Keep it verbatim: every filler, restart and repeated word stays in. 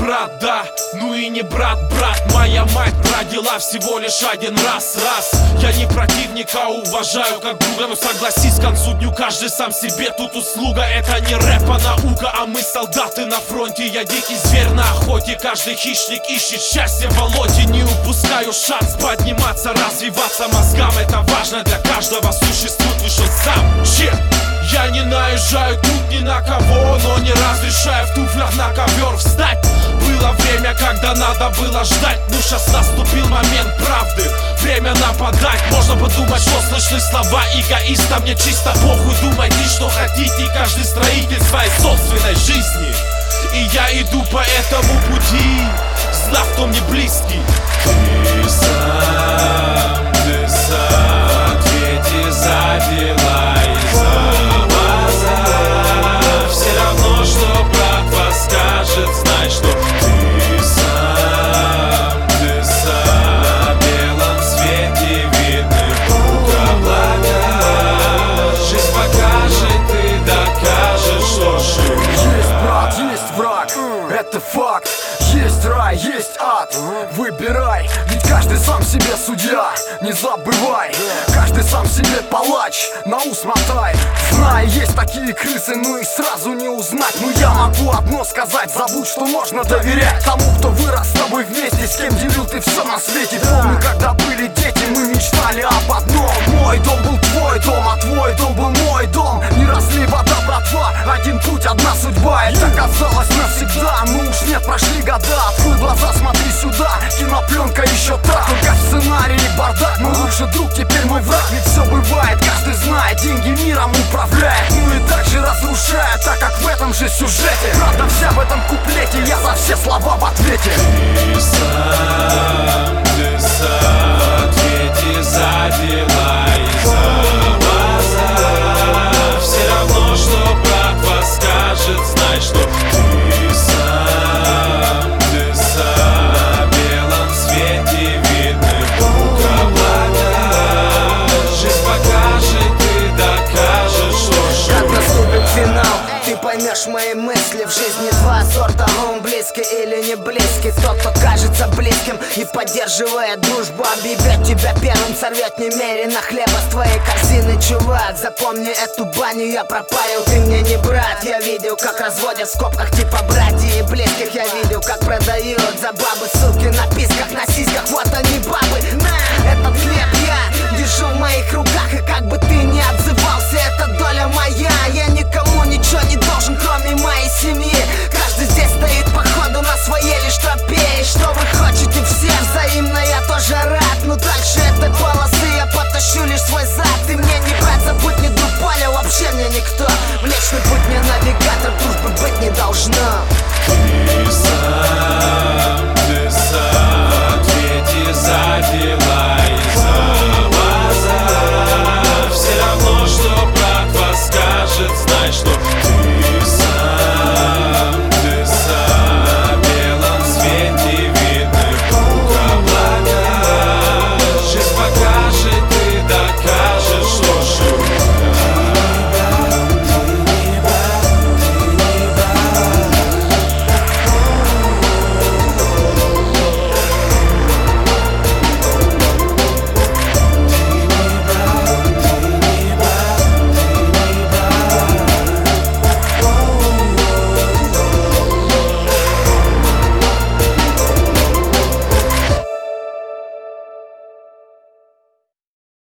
брат, да, ну и не брат, брат. Моя мать родила всего лишь один раз, раз. Я не противника уважаю как друга, но согласись, к концу дню каждый сам себе тут услуга. Это не рэп, а наука, а мы солдаты на фронте. Я дикий зверь на охоте, каждый хищник ищет счастье в болоте. Не упускаю шанс подниматься, развиваться мозгам. Это важно для каждого, существует лишь он сам. Че? Я не наезжаю тут ни на кого, но не разрешаю в туфлях на ковер встать. Было время, когда надо было ждать, ну сейчас наступил момент правды. Время нападать, можно подумать, что слышны слова эгоиста. Мне чисто похуй, думайте, что хотите, каждый строитель своей собственной жизни. И я иду по этому пути, знав, кто мне близкий. Ты сам, ты сам, ответи за дела и за глаза. Все равно, что брат скажет, знай, что ты сам, ты сам. В белом свете видны утро блага. Жизнь покажет, ты докажешь, что жив. Есть брат, есть враг, это факт. Есть рай, есть ад, выбирай. Ведь каждый сам себе судья, не забывай. Каждый сам себе палач, на ус мотай. Знай, есть такие крысы, ну их сразу не узнать. Но я могу одно сказать, забудь, что можно доверять тому, кто вырос с тобой вместе, с кем делил ты все на свете. Помню, когда были дети, мы мечтали об одном. Мой дом был твой дом, а твой дом был мой дом. Не разлей вода, братва, один путь, одна судьба. Это казалось навсегда, ну уж нет, прошли года. Открой глаза, смотри сюда, кинопленка еще та. Только в сценарии бардак, мой лучший друг, теперь мой враг. Ведь все бывает, каждый знает, деньги миром управляет. Ну и так же разрушает, так как в этом же сюжете. Правда вся в этом куплете, я за все слова в ответе. Ты сам, ты сам, ответи за дела и за глаза. Все равно, что брат скажет, знай, что ты сам, ты сам. В белом свете видны утро блага. Жизнь покажет, ты докажешь, что как наступит финал, ты поймешь мои мысли. В жизни два сорта, он близкий или не близкий. Тот, кто кажется близким и поддерживает дружбу, объебет тебя первым, сорвет немерено хлеба с твоей корзины. Чувак, запомни эту баню, я пропарил, ты мне не брат. Я видел, как разводят в скобках типа братья и близких. Я видел, как продают за бабы, суки, на писках. На